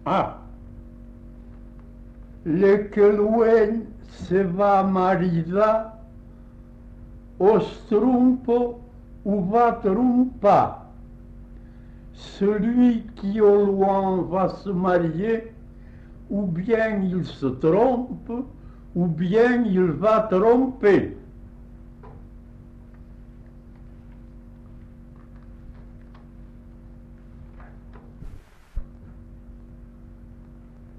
Ah. Le que loin se va marier au trompe ou va tromper. Celui qui au loin va se marier, ou bien il se trompe, ou bien il va tromper.